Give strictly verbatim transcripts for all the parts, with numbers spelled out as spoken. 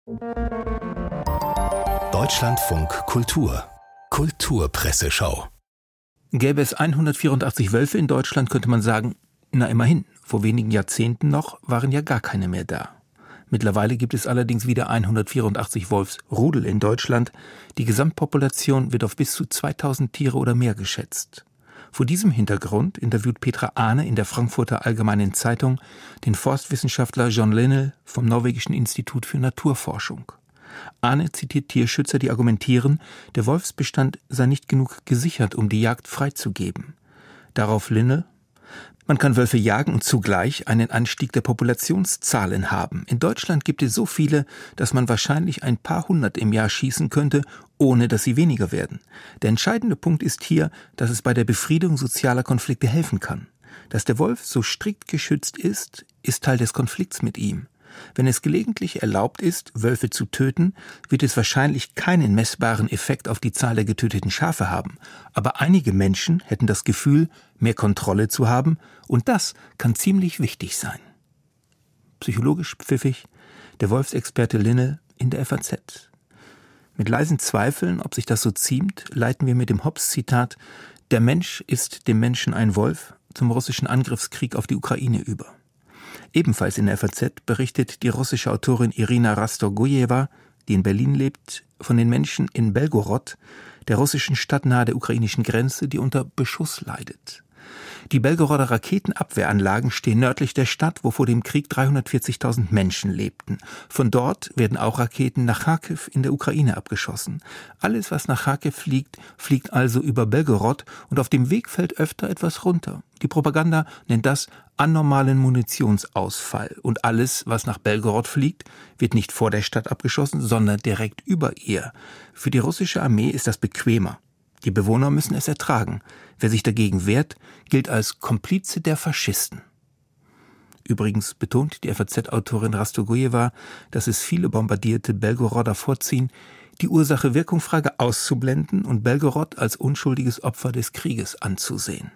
Deutschlandfunk Kultur Kulturpresseschau. Gäbe es hundertvierundachtzig Wölfe in Deutschland, könnte man sagen, na immerhin, vor wenigen Jahrzehnten noch waren ja gar keine mehr da. Mittlerweile gibt es allerdings wieder hundertvierundachtzig Wolfsrudel in Deutschland. Die Gesamtpopulation wird auf bis zu zweitausend Tiere oder mehr geschätzt. Vor diesem Hintergrund interviewt Petra Ahne in der Frankfurter Allgemeinen Zeitung den Forstwissenschaftler John Linnell vom Norwegischen Institut für Naturforschung. Ahne zitiert Tierschützer, die argumentieren, der Wolfsbestand sei nicht genug gesichert, um die Jagd freizugeben. Darauf Linnell: Man kann Wölfe jagen und zugleich einen Anstieg der Populationszahlen haben. In Deutschland gibt es so viele, dass man wahrscheinlich ein paar hundert im Jahr schießen könnte, ohne dass sie weniger werden. Der entscheidende Punkt ist hier, dass es bei der Befriedung sozialer Konflikte helfen kann. Dass der Wolf so strikt geschützt ist, ist Teil des Konflikts mit ihm. Wenn es gelegentlich erlaubt ist, Wölfe zu töten, wird es wahrscheinlich keinen messbaren Effekt auf die Zahl der getöteten Schafe haben. Aber einige Menschen hätten das Gefühl, mehr Kontrolle zu haben, und das kann ziemlich wichtig sein. Psychologisch pfiffig, der Wolfsexperte Linnell in der F A Z. Mit leisen Zweifeln, ob sich das so ziemt, leiten wir mit dem Hobbes-Zitat »Der Mensch ist dem Menschen ein Wolf« zum russischen Angriffskrieg auf die Ukraine über. Ebenfalls in der F A Z berichtet die russische Autorin Irina Rastorgujewa, die in Berlin lebt, von den Menschen in Belgorod, der russischen Stadt nahe der ukrainischen Grenze, die unter Beschuss leidet. Die Belgoroder Raketenabwehranlagen stehen nördlich der Stadt, wo vor dem Krieg dreihundertvierzigtausend Menschen lebten. Von dort werden auch Raketen nach Charkiw in der Ukraine abgeschossen. Alles, was nach Charkiw fliegt, fliegt also über Belgorod, und auf dem Weg fällt öfter etwas runter. Die Propaganda nennt das anormalen Munitionsausfall. Und alles, was nach Belgorod fliegt, wird nicht vor der Stadt abgeschossen, sondern direkt über ihr. Für die russische Armee ist das bequemer. Die Bewohner müssen es ertragen. Wer sich dagegen wehrt, gilt als Komplize der Faschisten. Übrigens betont die F A Z-Autorin Rastorgujewa, dass es viele bombardierte Belgoroder vorziehen, die Ursache-Wirkung-Frage auszublenden und Belgorod als unschuldiges Opfer des Krieges anzusehen.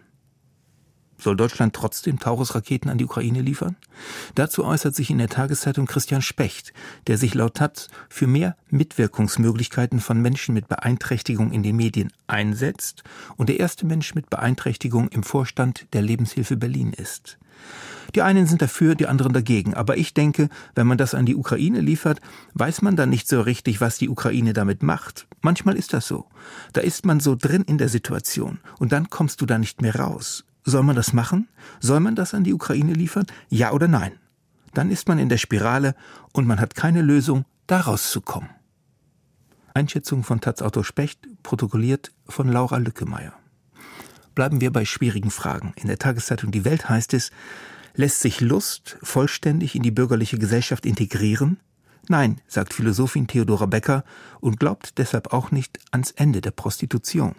Soll Deutschland trotzdem Taurus-Raketen an die Ukraine liefern? Dazu äußert sich in der Tageszeitung Christian Specht, der sich laut Taz für mehr Mitwirkungsmöglichkeiten von Menschen mit Beeinträchtigung in den Medien einsetzt und der erste Mensch mit Beeinträchtigung im Vorstand der Lebenshilfe Berlin ist. Die einen sind dafür, die anderen dagegen. Aber ich denke, wenn man das an die Ukraine liefert, weiß man dann nicht so richtig, was die Ukraine damit macht. Manchmal ist das so. Da ist man so drin in der Situation und dann kommst du da nicht mehr raus. Soll man das machen? Soll man das an die Ukraine liefern? Ja oder nein? Dann ist man in der Spirale und man hat keine Lösung, da rauszukommen. Einschätzung von Taz-Autor Specht, protokolliert von Laura Lückemeier. Bleiben wir bei schwierigen Fragen. In der Tageszeitung Die Welt heißt es: Lässt sich Lust vollständig in die bürgerliche Gesellschaft integrieren? Nein, sagt Philosophin Theodora Becker und glaubt deshalb auch nicht ans Ende der Prostitution.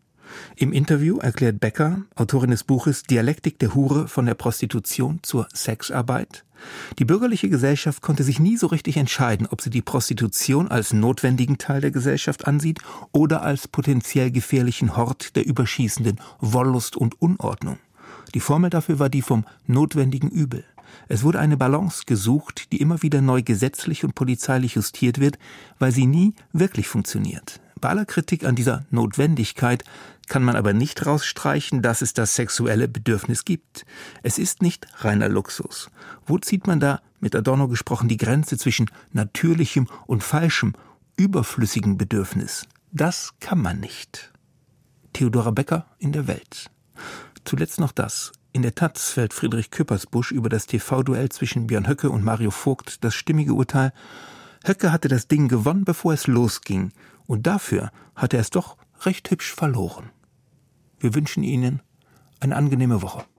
Im Interview erklärt Becker, Autorin des Buches Dialektik der Hure von der Prostitution zur Sexarbeit, die bürgerliche Gesellschaft konnte sich nie so richtig entscheiden, ob sie die Prostitution als notwendigen Teil der Gesellschaft ansieht oder als potenziell gefährlichen Hort der überschießenden Wollust und Unordnung. Die Formel dafür war die vom notwendigen Übel. Es wurde eine Balance gesucht, die immer wieder neu gesetzlich und polizeilich justiert wird, weil sie nie wirklich funktioniert. Bei aller Kritik an dieser Notwendigkeit kann man aber nicht rausstreichen, dass es das sexuelle Bedürfnis gibt. Es ist nicht reiner Luxus. Wo zieht man da, mit Adorno gesprochen, die Grenze zwischen natürlichem und falschem, überflüssigem Bedürfnis? Das kann man nicht. Theodora Becker in der Welt. Zuletzt noch das. In der Taz fällt Friedrich Küppersbusch über das T V-Duell zwischen Björn Höcke und Mario Vogt das stimmige Urteil: Höcke hatte das Ding gewonnen, bevor es losging. Und dafür hat er es doch recht hübsch verloren. Wir wünschen Ihnen eine angenehme Woche.